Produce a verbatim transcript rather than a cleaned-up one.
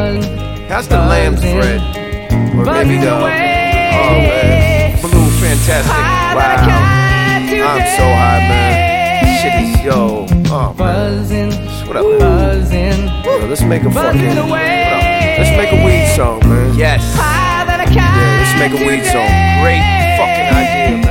That's the Lamb's Bread. Or maybe the, oh man, Blue Fantastic. Wow, I'm so high, man. Shit is, yo, oh man. What up, man? Yo, let's make a fucking, what up? Let's make a weed song, man. Yes. Yeah, let's make a weed song. Great fucking idea, man.